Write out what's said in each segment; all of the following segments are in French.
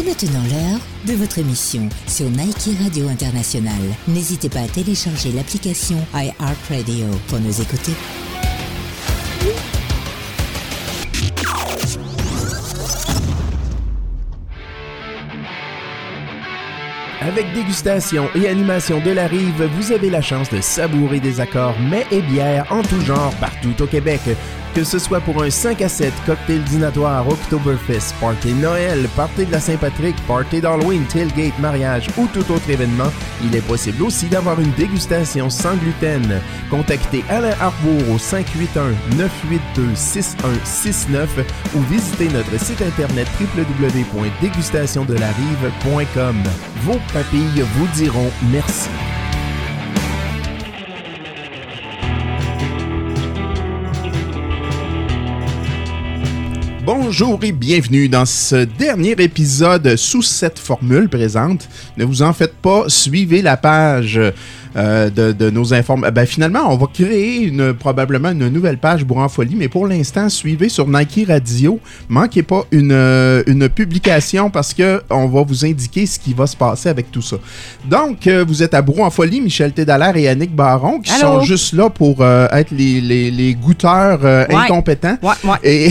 maintenant l'heure de votre émission sur Nike Radio International. N'hésitez pas à télécharger l'application iHeartRadio pour nous écouter. Avec dégustation et animation de la rive, vous avez la chance de savourer des accords mets et bières en tout genre partout au Québec. Que ce soit pour un 5 à 7, cocktail dînatoire, Oktoberfest, party de Noël, party de la Saint-Patrick, party d'Halloween, tailgate, mariage ou tout autre événement, il est possible aussi d'avoir une dégustation sans gluten. Contactez Alain Arbour au 581-982-6169 ou visitez notre site internet www.dégustationdelarive.com. Vos papilles vous diront merci. Bonjour et bienvenue dans ce dernier épisode sous cette formule présente. Ne vous en faites pas, suivez la page de nos informations. Finalement, on va créer probablement une nouvelle page Bourre en folie, mais pour l'instant, suivez sur Nike Radio. Manquez pas une publication parce qu'on va vous indiquer ce qui va se passer avec tout ça. Donc, vous êtes à Bourre en folie, Michel Tédallaire et Annick Baron, qui sont juste là pour être les goûteurs incompétents. Ouais.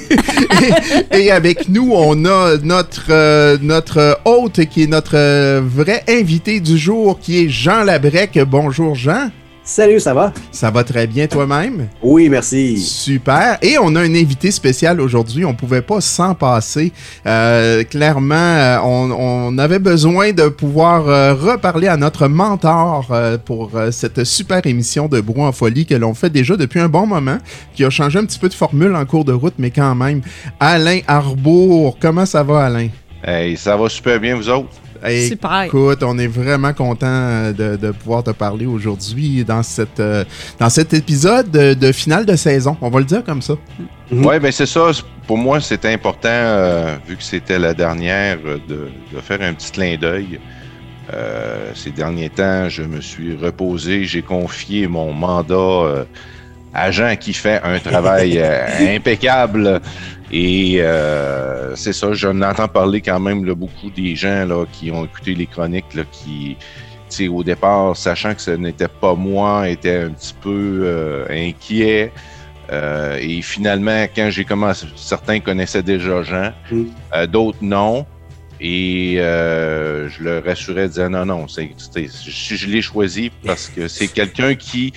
Et avec nous, on a notre hôte qui est notre vrai invité du jour, qui est Jean Labrec. Bonjour Jean. Salut, ça va? Ça va très bien toi-même? Oui, merci. Super. Et on a un invité spécial aujourd'hui. On ne pouvait pas s'en passer. Clairement, on avait besoin de pouvoir reparler à notre mentor pour cette super émission de Bourre en folie que l'on fait déjà depuis un bon moment, qui a changé un petit peu de formule en cours de route, mais quand même. Alain Arbour, comment ça va, Alain? Hey, ça va super bien, vous autres? Hey, super. Écoute, on est vraiment content de pouvoir te parler aujourd'hui dans cet épisode de finale de saison. On va le dire comme ça. Oui, bien c'est ça. Pour moi, c'était important, vu que c'était la dernière, de faire un petit clin d'œil. Ces derniers temps, je me suis reposé. J'ai confié mon mandat à Jean qui fait un travail impeccable. Et c'est ça, j'en entends parler quand même là, beaucoup des gens là, qui ont écouté les chroniques là, qui, au départ, sachant que ce n'était pas moi, étaient un petit peu inquiets. Et finalement, quand j'ai commencé, certains connaissaient déjà Jean, d'autres non. Et je leur rassurais, disant non, je l'ai choisi parce que c'est quelqu'un qui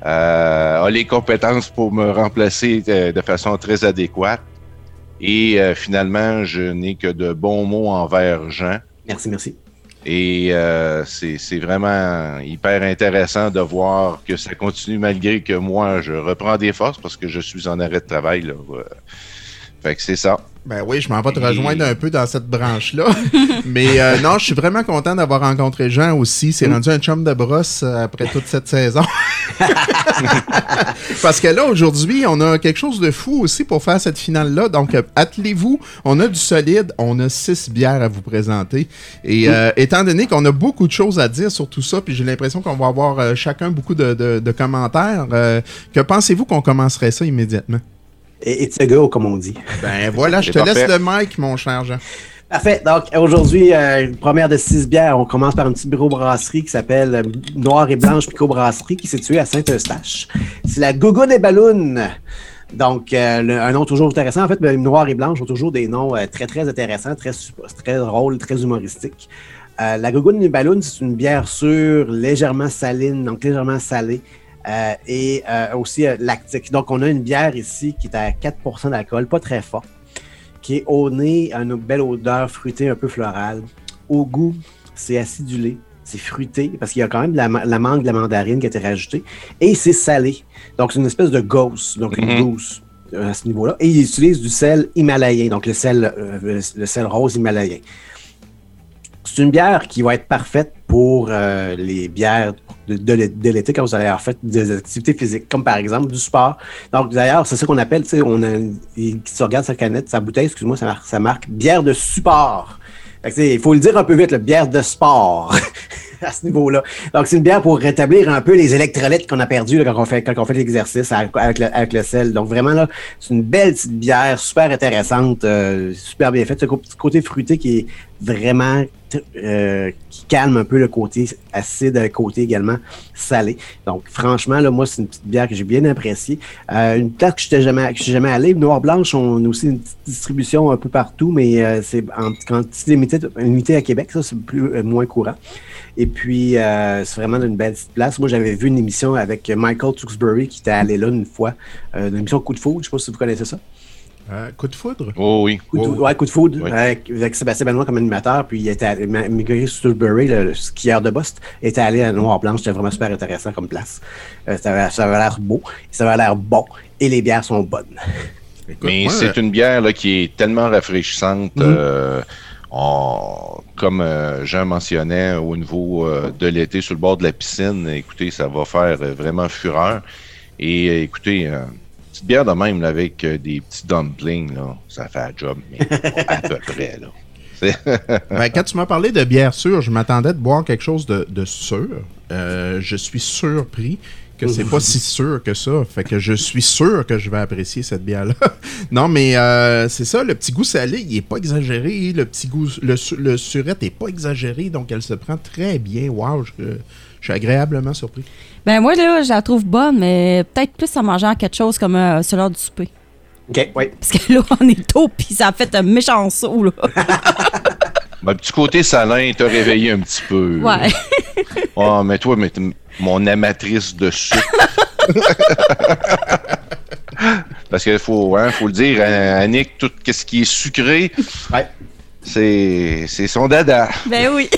a les compétences pour me remplacer de façon très adéquate. Et finalement, je n'ai que de bons mots envers Jean. Merci. Et c'est vraiment hyper intéressant de voir que ça continue malgré que moi, je reprends des forces parce que je suis en arrêt de travail. Là. Fait que c'est ça. Ben oui, je m'en vais te rejoindre un peu dans cette branche-là. Mais non, je suis vraiment content d'avoir rencontré Jean aussi. C'est rendu un chum de brosse après toute cette saison. Parce que là, aujourd'hui, on a quelque chose de fou aussi pour faire cette finale-là. Donc, attelez-vous. On a du solide. On a 6 bières à vous présenter. Et étant donné qu'on a beaucoup de choses à dire sur tout ça, puis j'ai l'impression qu'on va avoir chacun beaucoup de commentaires, que pensez-vous qu'on commencerait ça immédiatement? It's a go, comme on dit. Ben voilà, je te laisse le mic, mon cher Jean. Parfait. Donc, aujourd'hui, une première de 6 bières. On commence par une petite brasserie qui s'appelle Noir et Blanche Microbrasserie, qui est située à Saint-Eustache. C'est la Gougoune et Balloon. Donc, un nom toujours intéressant. En fait, Noir et Blanche ont toujours des noms très, très intéressants, très drôles, très humoristiques. La Gougoune et Balloon, c'est une bière sûre, légèrement saline, donc légèrement salée. Et aussi lactique. Donc, on a une bière ici qui est à 4% d'alcool, pas très fort, qui est au nez, une belle odeur fruitée, un peu florale. Au goût, c'est acidulé, c'est fruité, parce qu'il y a quand même de la mangue, de la mandarine qui a été rajoutée, et c'est salé. Donc, c'est une espèce de gausse, donc une gousse à ce niveau-là. Et ils utilisent du sel himalayen, donc le sel rose himalayen. C'est une bière qui va être parfaite pour les bières de l'été quand vous allez avoir fait des activités physiques, comme par exemple du sport. Donc d'ailleurs, c'est ça qu'on appelle, tu sais, si tu regardes sa canette, sa bouteille, excuse-moi, ça marque bière de support. Il faut le dire un peu vite, bière de sport à ce niveau-là. Donc, c'est une bière pour rétablir un peu les électrolytes qu'on a perdus là, quand on fait l'exercice avec le sel. Donc, vraiment, là, c'est une belle petite bière, super intéressante, super bien faite. Ce côté fruité qui est vraiment qui calme un peu le côté acide, le côté également salé. Donc, franchement, là, moi, c'est une petite bière que j'ai bien appréciée. Une place que je suis jamais allé. Noir Blanche, on a aussi une petite distribution un peu partout, mais c'est en quantité limitée à Québec, ça, c'est moins courant. Et puis, c'est vraiment une belle petite place. Moi, j'avais vu une émission avec Michael Tewksbury qui était allé là une fois, une émission Coup de foudre. Je ne sais pas si vous connaissez ça. Coup de foudre? Oh oui. Coup de foudre, oui. Avec Sébastien Benoît comme animateur. Puis, il était allé, Michael Tewksbury, le skieur de Bost, était allé à Noir-Blanche. C'était vraiment super intéressant comme place. Ça avait l'air beau, ça avait l'air bon. Et les bières sont bonnes. Écoute, mais c'est une bière là, qui est tellement rafraîchissante. Comme Jean mentionnait, au niveau de l'été sur le bord de la piscine, écoutez, ça va faire vraiment fureur. Et écoutez, petite bière de même là, avec des petits dumplings, là, ça fait un job, mais à peu près. Là. Ben, quand tu m'as parlé de bière sûre, je m'attendais de boire quelque chose de sûr. Je suis surpris que c'est pas si sûr que ça. Fait que je suis sûr que je vais apprécier cette bière-là. Non, mais c'est ça, le petit goût salé, il est pas exagéré. Le petit goût, le surette est pas exagéré, donc elle se prend très bien. Wow, je suis agréablement surpris. Ben moi, là, je la trouve bonne, mais peut-être plus à manger en quelque chose comme sur l'heure du souper. OK, oui. Parce que là, on est tôt, puis ça a fait un méchant saut, là. Ben, petit côté salin t'a réveillé un petit peu. Ouais. Oh, mais toi, mon amatrice de sucre. Parce qu'il faut le dire, Annick, tout ce qui est sucré, ouais. c'est son dada. Ben oui.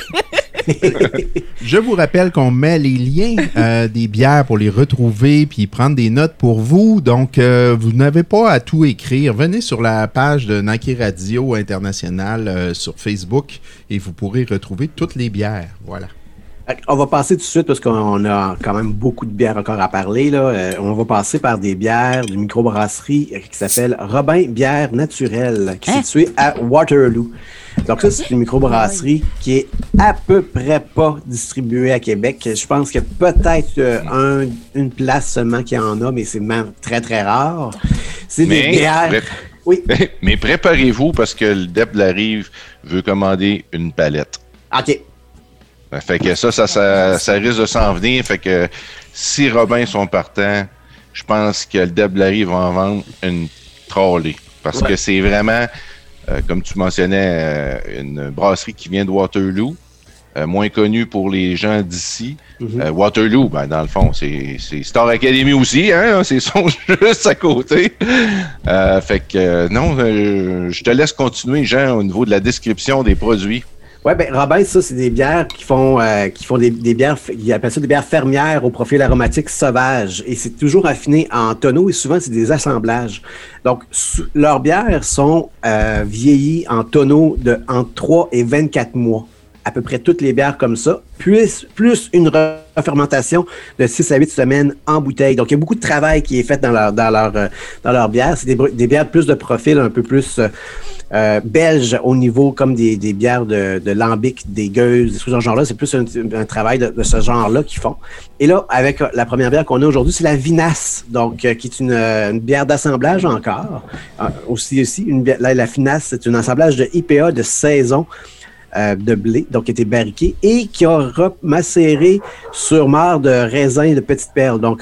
Je vous rappelle qu'on met les liens des bières pour les retrouver puis prendre des notes pour vous. Donc, vous n'avez pas à tout écrire. Venez sur la page de Nike Radio International sur Facebook et vous pourrez retrouver toutes les bières. Voilà. On va passer tout de suite parce qu'on a quand même beaucoup de bières encore à parler. Là. On va passer par des bières d'une microbrasserie qui s'appelle Robin Bière Naturelle, qui est située à Waterloo. Donc ça, c'est une microbrasserie qui est à peu près pas distribuée à Québec. Je pense qu'il y a peut-être une place seulement qui en a, mais c'est même très, très rare. C'est des bières... Oui. Mais préparez-vous parce que le DEP de la Rive veut commander une palette. OK. Fait que ça risque de s'en venir. Fait que si Robin sont partants, je pense que le DEP de la Rive va en vendre une trolley. Parce que c'est vraiment, comme tu mentionnais, une brasserie qui vient de Waterloo, moins connue pour les gens d'ici. Waterloo, ben, dans le fond, c'est Star Academy aussi, hein? C'est son juste à côté. Fait que non, je te laisse continuer, Jean, au niveau de la description des produits. Oui, ben Robin, ça, c'est des bières qui font des bières, ils appellent ça des bières fermières au profil aromatique sauvage. Et c'est toujours affiné en tonneaux et souvent, c'est des assemblages. Donc, leurs bières sont vieillies en tonneaux de entre 3 et 24 mois. À peu près toutes les bières comme ça, plus une refermentation de 6 à 8 semaines en bouteille. Donc, il y a beaucoup de travail qui est fait dans leur bière. C'est des bières plus de profil, un peu plus belge au niveau comme des bières de lambic, des gueuses, de ce genre-là. C'est plus un travail de ce genre-là qu'ils font. Et là, avec la première bière qu'on a aujourd'hui, c'est la Vinasse, donc qui est une bière d'assemblage encore. Aussi la Vinasse, c'est un assemblage de IPA de saison de blé, donc qui a été barriqué et qui a macéré sur marc de raisin de petites perles. Donc,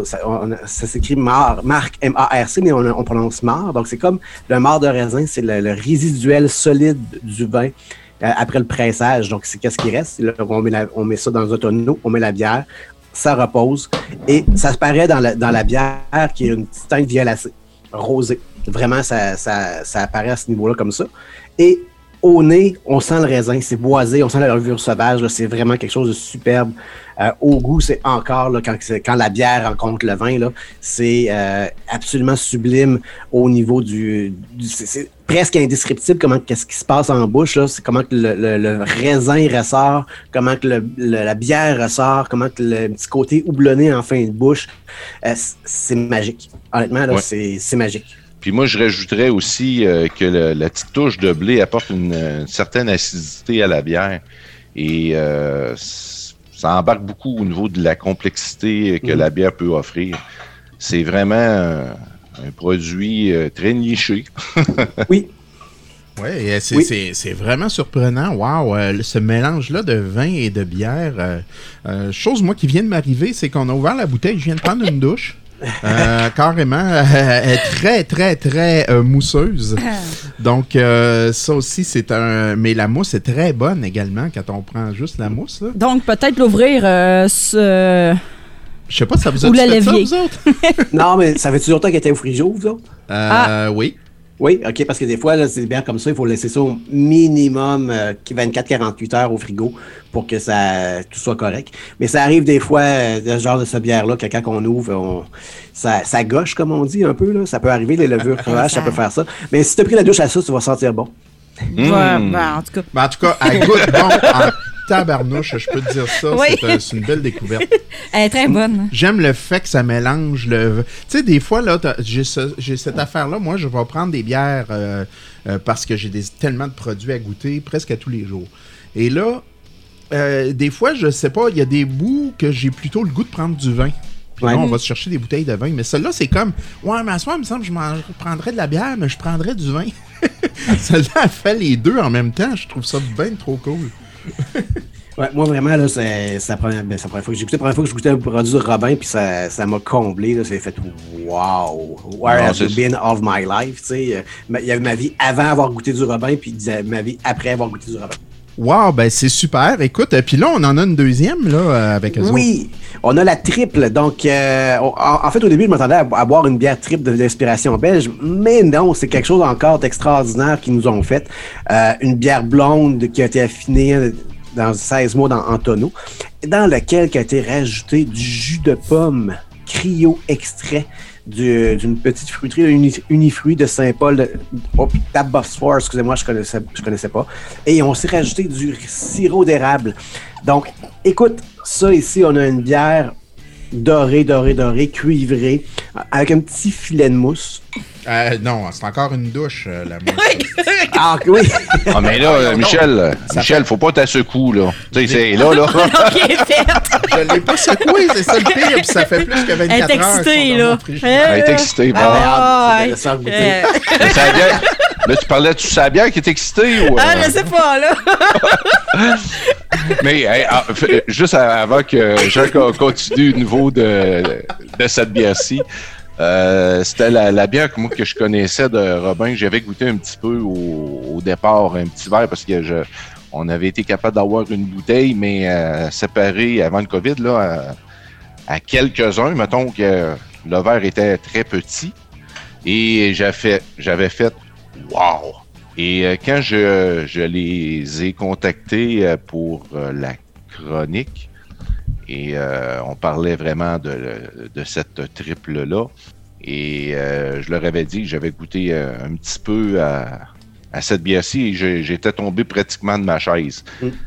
ça s'écrit marc, M-A-R-C, mais on prononce marc. Donc, c'est comme le marc de raisin, c'est le résiduel solide du vin après le pressage. Donc, c'est qu'est-ce qui reste? Là, on met ça dans un tonneau, on met la bière, ça repose et ça se paraît dans la bière qui est une petite teinte violacée, rosée. Vraiment, ça apparaît à ce niveau-là comme ça. Et au nez, on sent le raisin, c'est boisé, on sent la levure sauvage, là, c'est vraiment quelque chose de superbe. Au goût, c'est encore, là, quand la bière rencontre le vin, là, c'est absolument sublime au niveau c'est presque indescriptible qu'est-ce qui se passe en bouche, là. C'est comment que le raisin ressort, comment que la bière ressort, comment que le petit côté houblonné en fin de bouche. C'est magique. Honnêtement, là, c'est magique. Puis moi, je rajouterais aussi que la petite touche de blé apporte une certaine acidité à la bière. Et ça embarque beaucoup au niveau de la complexité que la bière peut offrir. C'est vraiment un produit très niché. Oui. Ouais, c'est vraiment surprenant. Wow, ce mélange-là de vin et de bière. Chose, moi, qui vient de m'arriver, c'est qu'on a ouvert la bouteille, je viens de prendre une douche. Carrément, elle est très, très, très mousseuse. Donc, ça aussi, c'est un... Mais la mousse est très bonne également quand on prend juste la mousse. Là. Donc, peut-être l'ouvrir Je sais pas, ça vous a ou dit le fait ça, levier. vous autres? Non, mais ça fait toujours longtemps qu'elle était au frigo, vous autres? Oui. Oui, OK, parce que des fois, là, c'est bien comme ça, il faut laisser ça au minimum 24-48 heures au frigo pour que tout soit correct. Mais ça arrive des fois, ce genre de cette bière-là, que quand on ouvre, ça gauche, comme on dit un peu. Là. Ça peut arriver, les levures crevage, ça peut faire ça. Mais si tu as pris la douche à ça, tu vas sentir bon. Ouais, ben, en tout cas. Ben, en tout cas, elle goûte bon en tabarnouche, je peux te dire ça. Oui. C'est une belle découverte. Elle est très bonne. J'aime le fait que ça mélange le... Tu sais, des fois, là, j'ai cette affaire-là. Moi, je vais prendre des bières parce que j'ai tellement de produits à goûter presque à tous les jours. Et là, des fois, je sais pas, il y a des bouts que j'ai plutôt le goût de prendre du vin. Puis là, on va se chercher des bouteilles de vin. Mais celle-là, c'est comme... Ouais, mais à soi, il me semble que je prendrais de la bière, mais je prendrais du vin. Celle-là, elle fait les deux en même temps. Je trouve ça bien trop cool. Ouais, moi, vraiment, là, c'est la première fois que j'ai goûté. La première fois que je goûtais un produit de Robin, puis ça m'a comblé. Là, ça fait wow, where have you been all my life? Tu sais, il y avait ma vie avant avoir goûté du Robin, puis ma vie après avoir goûté du Robin. Wow, ben c'est super. Écoute, puis là, on en a une deuxième là, avec eux Oui, on a la triple. Donc, en fait, au début, je m'attendais à boire une bière triple d'inspiration belge, mais non, c'est quelque chose encore d'extraordinaire qu'ils nous ont fait. Une bière blonde qui a été affinée dans 16 mois en tonneau, dans lequel a été rajouté du jus de pomme cryo extrait d'une petite fruiterie Unifruit de Saint-Paul, d'Abbotsford, excusez-moi, je connaissais pas. Et on s'est rajouté du sirop d'érable. Donc, écoute, ça ici, on a une bière dorée, cuivrée, avec un petit filet de mousse. Non, c'est encore une douche, la mousse. Ah, oui! Ah, mais là, Michel, faut pas t'assecouer, là. Tu sais, c'est là. Je l'ai pas secoué, c'est ça le pire, puis ça fait plus que 24 heures. Elle est excitée, là. Elle est excitée, bon. Là, tu parlais de sa bière qui est excitée ou... Ah, je sais pas, là. Mais juste avant que Jean continue au niveau de cette bière-ci, c'était la bière que je connaissais de Robin. J'avais goûté un petit peu au départ, un petit verre, parce que on avait été capable d'avoir une bouteille, mais séparée avant le COVID, là, à quelques-uns. Mettons que le verre était très petit. Et j'avais fait wow! Et quand je les ai contactés pour la chronique, et on parlait vraiment de cette triple-là, et je leur avais dit que j'avais goûté un petit peu à cette bière-ci, et j'étais tombé pratiquement de ma chaise.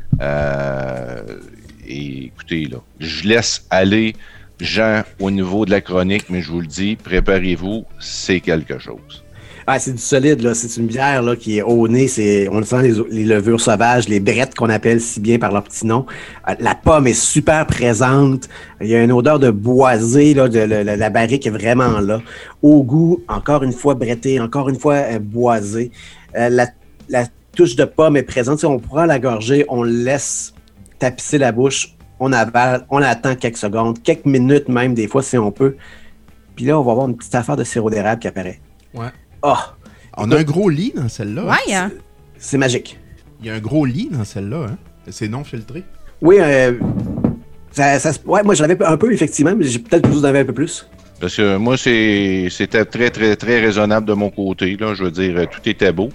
Et écoutez, là, je laisse aller Jean au niveau de la chronique, mais je vous le dis, préparez-vous, c'est quelque chose. Ah, c'est du solide, là. C'est une bière là, qui est au nez. On sent les levures sauvages, les brettes qu'on appelle si bien par leur petit nom. La pomme est super présente. Il y a une odeur de boisé, là, la barrique est vraiment là. Au goût, encore une fois bretté, encore une fois boisé. La touche de pomme est présente. Si on prend la gorgée, on laisse tapisser la bouche, on avale, on attend quelques secondes, quelques minutes même des fois si on peut. Puis là, on va avoir une petite affaire de sirop d'érable qui apparaît. Ouais. Oh, on a un gros lit dans celle-là. Ouais, hein? C'est magique. Il y a un gros lit dans celle-là, hein? C'est non filtré. Oui, ouais, moi je l'avais un peu, effectivement, mais j'ai peut-être besoin d'en avoir un peu plus. Parce que moi, c'était très, très, très raisonnable de mon côté. Là, je veux dire, tout était beau.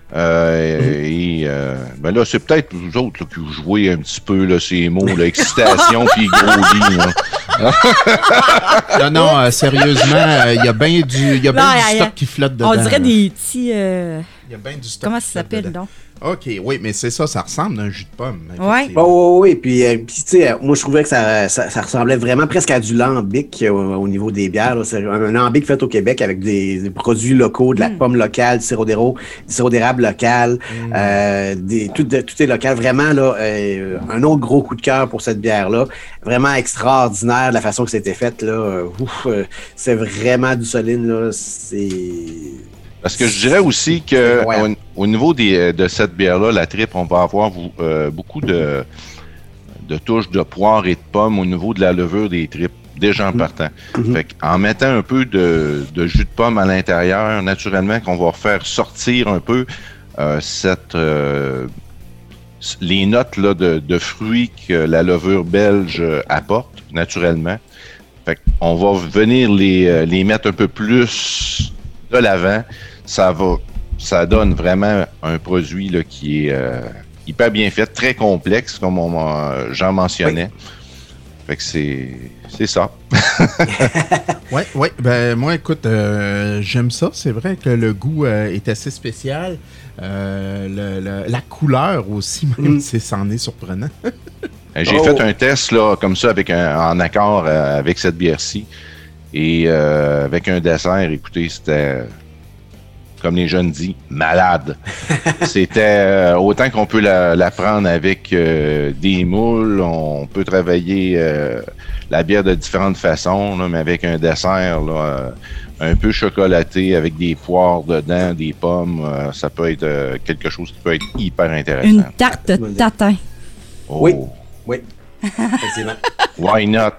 Ben là, c'est peut-être vous autres là, qui vous jouez un petit peu là, ces mots, là, excitation puis gros lit. Non, sérieusement, il y a bien du stock qui flotte dedans. On dirait des petits... Il y a bien du stock. Comment ça s'appelle, donc? OK, oui, mais c'est ça ressemble à un jus de pomme. Ouais. Oui, puis tu sais, moi je trouvais que ça ressemblait vraiment presque à du lambic au niveau des bières. Là. C'est un lambic fait au Québec avec des produits locaux, de la pomme locale, du sirop d'érable local, tout est local. Vraiment, là, un autre gros coup de cœur pour cette bière-là. Vraiment extraordinaire la façon que c'était faite. Là. C'est vraiment du solide. Là. Parce que je dirais aussi que au niveau de cette bière-là, la triple, on va avoir beaucoup de touches de poire et de pomme au niveau de la levure des tripes, déjà en partant. Fait en mettant un peu de jus de pomme à l'intérieur, naturellement, qu'on va faire sortir un peu les notes là, de fruits que la levure belge apporte, naturellement. Fait on va venir les mettre un peu plus de l'avant. Ça donne vraiment un produit là, qui est hyper bien fait, très complexe, comme Jean mentionnait. Oui. Fait que c'est ça. Oui. Ben, moi, écoute, j'aime ça. C'est vrai que le goût est assez spécial. La couleur aussi, même, c'en est surprenant. J'ai fait un test là, comme ça, en accord avec cette bière-ci. Et avec un dessert, écoutez, c'était, comme les jeunes disent, malade. C'était autant qu'on peut la prendre avec des moules, on peut travailler la bière de différentes façons, là, mais avec un dessert là, un peu chocolaté, avec des poires dedans, des pommes, ça peut être quelque chose qui peut être hyper intéressant. Une tarte de tatin. Oh. Oui. Effectivement. Why not?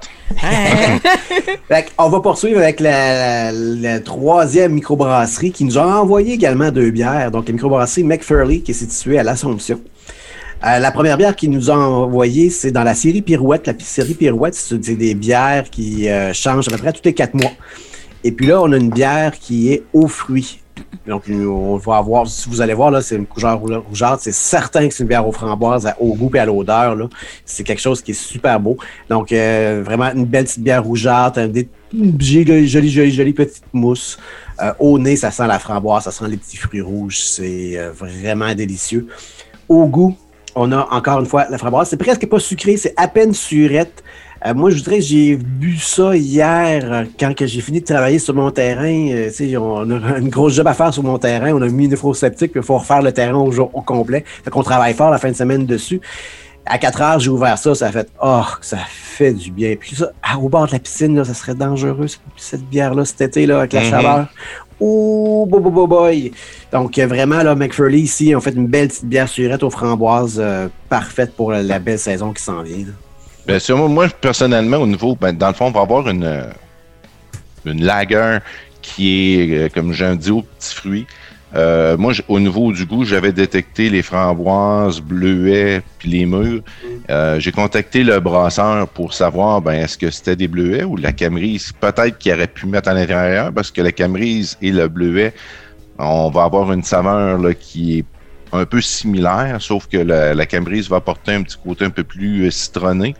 On va poursuivre avec la troisième microbrasserie qui nous a envoyé également 2 bières. Donc, la microbrasserie McFurley qui est située à l'Assomption. La première bière qu'il nous a envoyée, c'est dans la série Pirouette. La série Pirouette, c'est des bières qui changent à peu près tous les 4 mois. Et puis là, on a une bière qui est aux fruits. Donc, on va avoir, si vous allez voir, là, c'est une couleur rougeâtre. C'est certain que c'est une bière aux framboises, au goût et à l'odeur. Là. C'est quelque chose qui est super beau. Donc, vraiment, une belle petite bière rougeâtre, des jolies petites mousses. Au nez, ça sent la framboise, ça sent les petits fruits rouges. C'est vraiment délicieux. Au goût, on a encore une fois la framboise. C'est presque pas sucré, c'est à peine surette. Moi, je voudrais que j'ai bu ça hier quand que j'ai fini de travailler sur mon terrain. On a une grosse job à faire sur mon terrain. On a mis une néphro-septique, puis il faut refaire le terrain au complet. Fait qu'on travaille fort la fin de semaine dessus. À 4 heures, j'ai ouvert ça. Ça a fait ça fait du bien. Puis ça, au bord de la piscine, là, ça serait dangereux, cette bière-là, cet été, là, avec la chaleur. Oh, boy. Donc, vraiment, là, McFurley, ici, on fait une belle petite bière surette aux framboises, parfaite pour la belle saison qui s'en vient. Là. Bien sûr, moi, personnellement, au niveau, dans le fond, on va avoir une lager qui est, comme j'ai dit, aux petits fruits. Moi, au niveau du goût, j'avais détecté les framboises, bleuets, puis les mûres. J'ai contacté le brasseur pour savoir, est-ce que c'était des bleuets ou de la camerise, peut-être qu'il aurait pu mettre à l'intérieur, parce que la camerise et le bleuet, on va avoir une saveur là, qui est un peu similaire, sauf que la camerise va apporter un petit côté un peu plus citronné.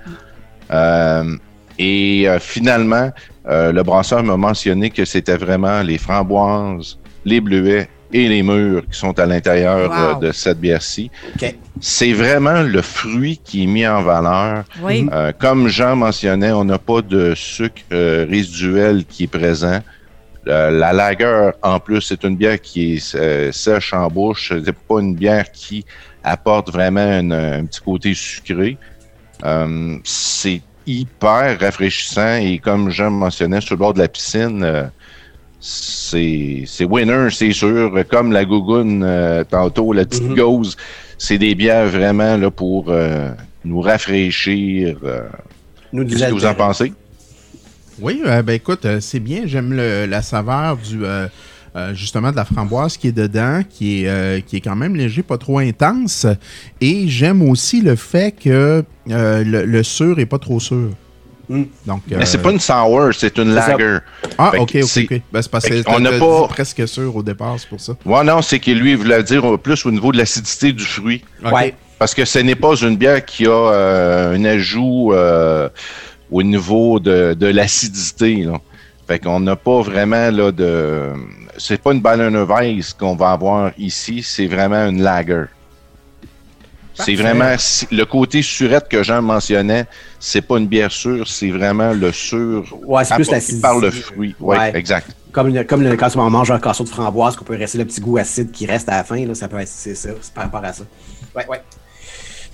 Finalement, le brasseur m'a mentionné que c'était vraiment les framboises, les bleuets et les mûres qui sont à l'intérieur de cette bière-ci. Okay. C'est vraiment le fruit qui est mis en valeur. Oui. Comme Jean mentionnait, on n'a pas de sucre résiduel qui est présent. La lager, en plus, c'est une bière qui est sèche en bouche. C'est pas une bière qui apporte vraiment un petit côté sucré. C'est hyper rafraîchissant et comme Jean mentionnait, sur le bord de la piscine, c'est winner, c'est sûr. Comme la Gougoune tantôt, la petite gauze, c'est des bières vraiment là, pour nous rafraîchir. Qu'est-ce que vous en pensez? Oui, écoute, c'est bien. J'aime la saveur justement de la framboise qui est dedans, qui est quand même léger, pas trop intense. Et j'aime aussi le fait que le sûr est pas trop sûr. Donc, mais c'est pas une sour, c'est une lager. Ah, OK. C'est parce que on n'a pas presque sûr au départ, c'est pour ça. Ouais, non, c'est que lui, il voulait dire plus au niveau de l'acidité du fruit. Okay. Ouais. Parce que ce n'est pas une bière qui a un ajout au niveau de l'acidité. Là. Fait qu'on n'a pas vraiment là c'est pas une Berliner Weiss qu'on va avoir ici, c'est vraiment une lager. C'est vraiment le côté surette que Jean mentionnait, c'est pas une bière sûre, c'est vraiment le sûr c'est plus l'acidité par le fruit. Ouais, exact. Comme quand on mange un casseau de framboise, qu'on peut rester le petit goût acide qui reste à la fin, là, ça peut être c'est par rapport à ça. Ouais.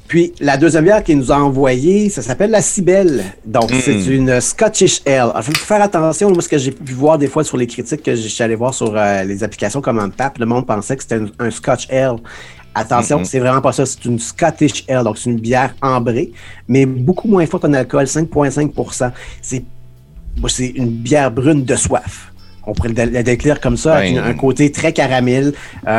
Puis, la deuxième bière qu'il nous a envoyée, ça s'appelle la Cybelle. Donc, c'est une Scottish Ale. Il faut faire attention. Moi, ce que j'ai pu voir des fois sur les critiques que je suis allé voir sur les applications comme Untappd, le monde pensait que c'était un Scotch Ale. Attention, c'est vraiment pas ça. C'est une Scottish Ale. Donc, c'est une bière ambrée, mais beaucoup moins forte en alcool, 5,5 %. C'est une bière brune de soif. On pourrait la décrire comme ça, avec un côté très caramel,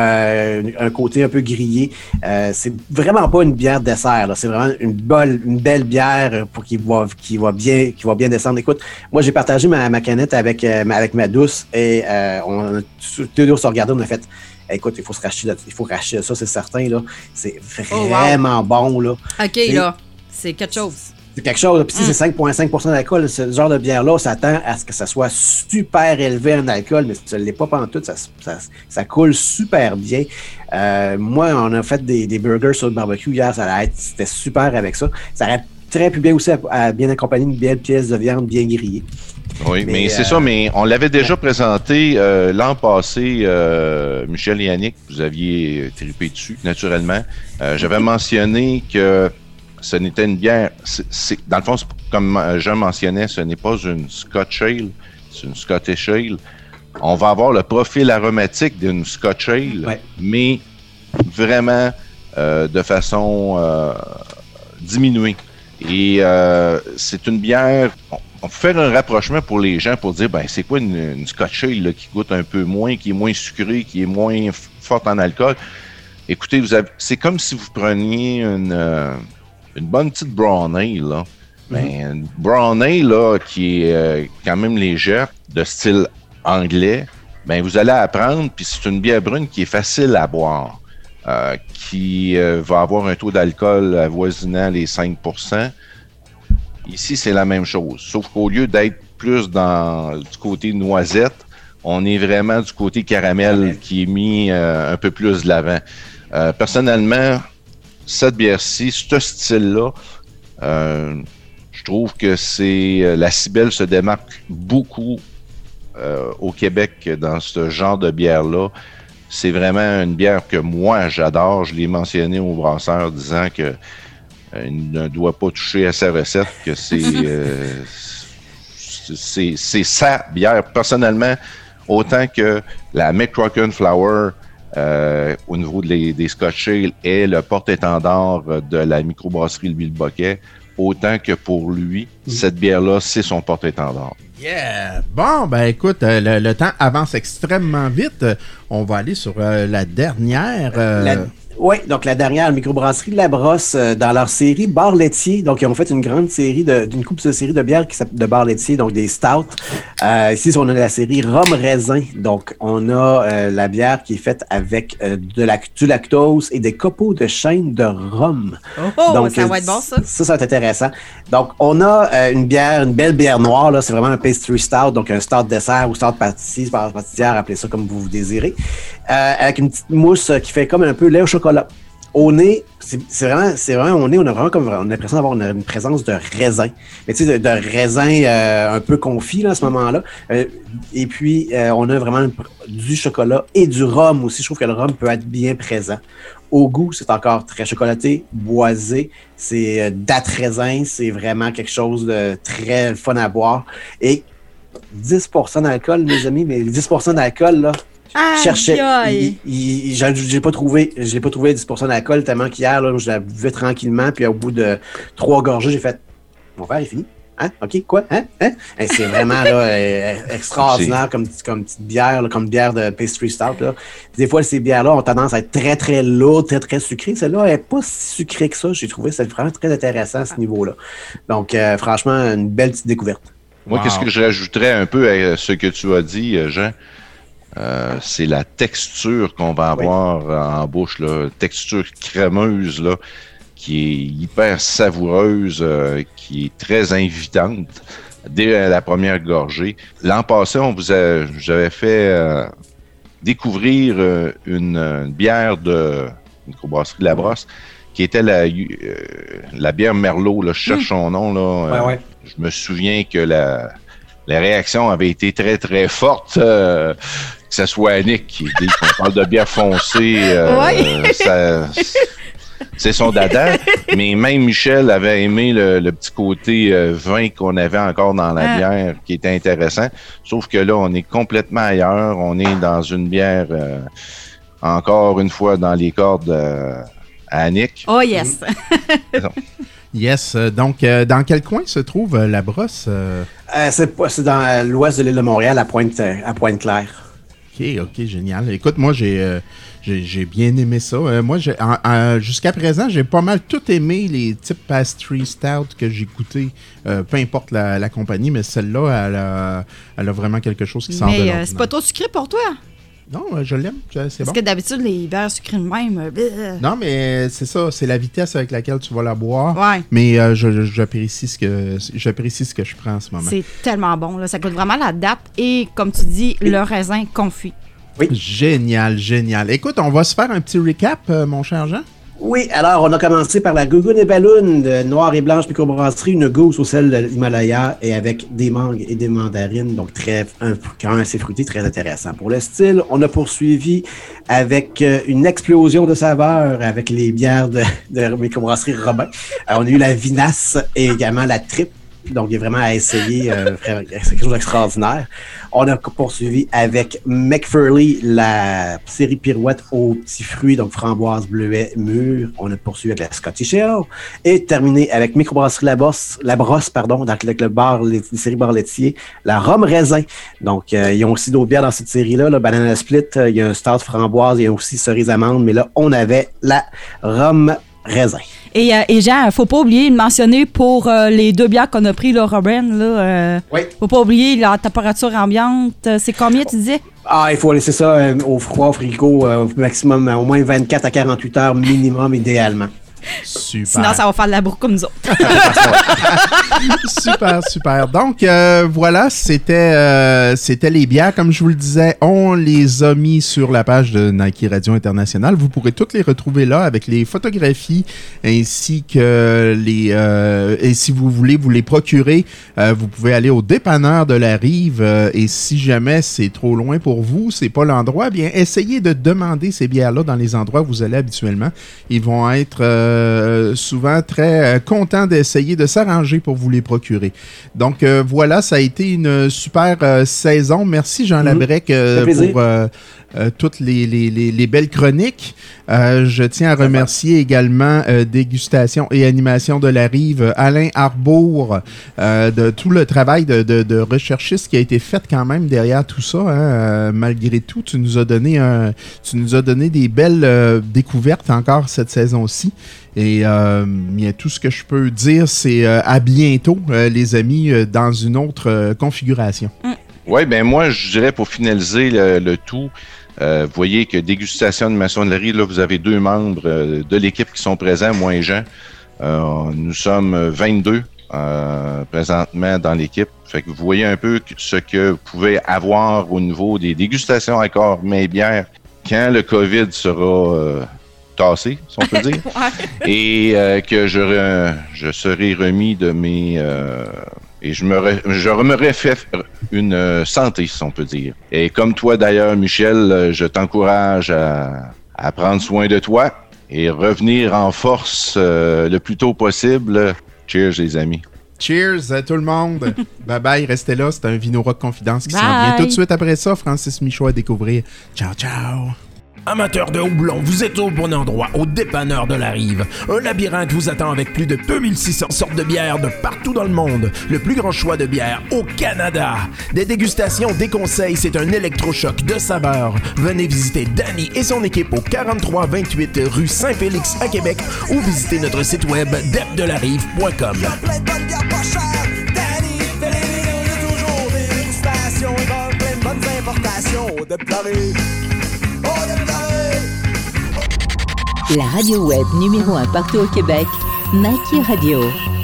un côté un peu grillé. C'est vraiment pas une bière dessert, là. C'est vraiment une belle bière pour qui va bien descendre. Écoute, moi j'ai partagé ma canette avec ma douce et on a tous les deux se regardé, on a fait. Écoute, il faut racheter ça, c'est certain, là. C'est vraiment bon, là. OK, là, c'est quelque chose. C'est quelque chose. Puis si c'est 5,5 % d'alcool, ce genre de bière-là, on s'attend à ce que ça soit super élevé en alcool, mais ça ne l'est pas pantoute. Ça coule super bien. Moi, on a fait des burgers sur le barbecue hier. C'était super avec ça. Ça aurait très pu bien aussi à bien accompagner une belle pièce de viande bien grillée. Oui, mais c'est ça, mais on l'avait déjà présenté l'an passé, Michel et Yannick, vous aviez trippé dessus, naturellement. J'avais mentionné que ce n'était une bière, dans le fond, comme Jean mentionnait, ce n'est pas une Scotch Ale, c'est une Scottish Ale. On va avoir le profil aromatique d'une Scotch Ale, mais vraiment de façon diminuée. Et c'est une bière, on peut faire un rapprochement pour les gens pour dire, c'est quoi une Scotch Ale là, qui goûte un peu moins, qui est moins sucrée, qui est moins forte en alcool. Écoutez, c'est comme si vous preniez une bonne petite brown ale, là. Une brown ale, là, qui est quand même légère, de style anglais, vous allez apprendre, puis c'est une bière brune qui est facile à boire, qui va avoir un taux d'alcool avoisinant les 5 %. Ici, c'est la même chose, sauf qu'au lieu d'être plus du côté noisette, on est vraiment du côté caramel qui est mis un peu plus de l'avant. Personnellement, cette bière-ci, ce style-là, je trouve que la Cybelle se démarque beaucoup au Québec dans ce genre de bière-là. C'est vraiment une bière que moi, j'adore. Je l'ai mentionné au brasseur disant que il ne doit pas toucher à sa recette, que c'est sa bière. Personnellement, autant que la McCracken Flower au niveau des Scotch Ale est le porte-étendard de la microbrasserie Le Villeboquet, autant que pour lui, cette bière-là, c'est son porte-étendard. Yeah! Bon, écoute, le temps avance extrêmement vite. On va aller sur la dernière... Oui, donc la dernière microbrasserie de la Brosse dans leur série Bar laitier. Donc, ils ont fait une grande série d'une couple de séries de bières de bar laitier, donc des stouts. Ici, on a la série Rhum Raisin. Donc, on a la bière qui est faite avec du lactose et des copeaux de chêne de rhum. Donc, ça va être bon, ça. Ça va être intéressant. Donc, on a une belle bière noire. Là, c'est vraiment un pastry stout, donc un stout dessert ou stout pâtissière, appelez ça comme vous désirez. Avec une petite mousse qui fait comme un peu lait au chocolat. Au nez, c'est vraiment au nez, on a l'impression d'avoir une présence de raisin. Mais tu sais, de raisin un peu confit là, à ce moment-là. Et puis, on a vraiment du chocolat et du rhum aussi. Je trouve que le rhum peut être bien présent. Au goût, c'est encore très chocolaté, boisé. C'est date raisin. C'est vraiment quelque chose de très fun à boire. Et 10 % d'alcool, mes amis, mais 10 % d'alcool, là, je cherchais. Je l'ai pas trouvé 10 % d'alcool tellement qu'hier, là, je la buvais tranquillement, puis au bout de 3 gorgées, j'ai fait mon verre est fini. Hein? OK, quoi? Hein? Et c'est vraiment là, extraordinaire comme petite bière, là, comme bière de pastry stout. Là. Des fois, ces bières-là ont tendance à être très, très lourdes, très, très sucrées. Celle-là, elle n'est pas si sucrée que ça. J'ai trouvé ça vraiment très intéressant à ce niveau-là. Donc, franchement, une belle petite découverte. Moi, qu'est-ce que je rajouterais un peu à ce que tu as dit, Jean? C'est la texture qu'on va avoir en bouche, là, texture crémeuse là, qui est hyper savoureuse, qui est très invitante dès la première gorgée. L'an passé, j'avais fait découvrir une bière de microbrasserie de la Brosse qui était la bière Merlot. Là, je cherche son nom. Là, Je me souviens que la réaction avait été très, très forte. Que ce soit Annick qui dit qu'on parle de bière foncée, c'est son dada. Mais même Michel avait aimé le petit côté vin qu'on avait encore dans la bière, qui était intéressant. Sauf que là, on est complètement ailleurs. On est dans une bière, encore une fois, dans les cordes à Annick. Oh yes! Yes. Donc, dans quel coin se trouve la brosse? C'est dans l'ouest de l'île de Montréal, à Pointe-Claire. OK, génial. Écoute, moi, j'ai bien aimé ça. Moi, jusqu'à présent, j'ai pas mal tout aimé les types pastry stout que j'ai goûté, peu importe la compagnie, mais celle-là, elle a vraiment quelque chose qui sort de l'ordinaire. Mais c'est pas trop sucré pour toi? Non, je l'aime, c'est bon. Parce que d'habitude, les bières sucrées de même... Non, mais c'est ça, c'est la vitesse avec laquelle tu vas la boire. Ouais. Mais j'apprécie ce que je prends en ce moment. C'est tellement bon, là. Ça goûte vraiment la date et, comme tu dis, le raisin confit. Oui. Génial. Écoute, on va se faire un petit recap, mon cher Jean. Oui, alors on a commencé par la Gougoune et Balloune de Noir et Blanche Microbrasserie, une gousse au sel de l'Himalaya et avec des mangues et des mandarines, donc quand même assez fruité, très intéressant. Pour le style, on a poursuivi avec une explosion de saveurs avec les bières de Microbrasserie Robin. On a eu la Vinasse et également la Tripe. Donc, il y a vraiment à essayer, c'est quelque chose d'extraordinaire. On a poursuivi avec McFurley, la série pirouette aux petits fruits, donc framboise, bleuet, mûr. On a poursuivi avec la Scottish Ale et terminé avec Microbrasserie La Brosse, avec le bar, les séries bar laitier, la rhum raisin. Donc, ils ont aussi d'autres bières dans cette série-là, le Banana Split, il y a un stout framboise, il y a aussi cerise amande, mais là, on avait la rhum raisin. Et Jean, faut pas oublier de mentionner pour les 2 bières qu'on a pris, là, Robin, là, oui. Faut pas oublier la température ambiante. C'est combien, tu disais? Il faut laisser ça au froid, au frigo, maximum, au moins 24 à 48 heures minimum, idéalement. Super. Sinon, ça va faire de la bourre comme nous autres. Super. Donc, voilà, c'était les bières. Comme je vous le disais, on les a mis sur la page de Nike Radio International. Vous pourrez toutes les retrouver là avec les photographies ainsi que et si vous voulez vous les procurer, vous pouvez aller au dépanneur de la Rive et si jamais c'est trop loin pour vous, c'est pas l'endroit, bien, essayez de demander ces bières-là dans les endroits où vous allez habituellement. Ils vont être souvent très contents d'essayer de s'arranger pour vous les procurer. Donc voilà, ça a été une super saison. Merci Jean Labrec pour toutes les belles chroniques. Je tiens à remercier également Dégustation et Animation de la Rive, Alain Arbour, de tout le travail de recherchiste qui a été fait quand même derrière tout ça. Hein. Malgré tout, tu nous as donné des belles découvertes encore cette saison-ci. Et bien, tout ce que je peux dire, c'est à bientôt, les amis, dans une autre configuration. Oui, ben moi, je dirais pour finaliser le tout, vous voyez que Dégustation de maçonnerie, là, vous avez 2 membres de l'équipe qui sont présents, moi et Jean. Nous sommes 22 présentement dans l'équipe. Fait que vous voyez un peu ce que vous pouvez avoir au niveau des dégustations accords mais bières quand le COVID sera tassé, si on peut dire, et que je serai remis de mes... et je me refais une santé, si on peut dire. Et comme toi, d'ailleurs, Michel, je t'encourage à prendre soin de toi et revenir en force le plus tôt possible. Cheers, les amis. Cheers à tout le monde. Bye-bye, restez là. C'est un Vino Rock Confidence qui s'en vient tout de suite après ça. Francis Michaud à découvrir. Ciao, ciao. Amateurs de houblon, vous êtes au bon endroit, au dépanneur de la Rive. Un labyrinthe vous attend avec plus de 2600 sortes de bières de partout dans le monde. Le plus grand choix de bières au Canada. Des dégustations, des conseils, c'est un électrochoc de saveurs. Venez visiter Danny et son équipe au 4328 rue Saint-Félix à Québec ou visitez notre site web depdelarive.com. La radio web numéro 1 partout au Québec, Nike Radio.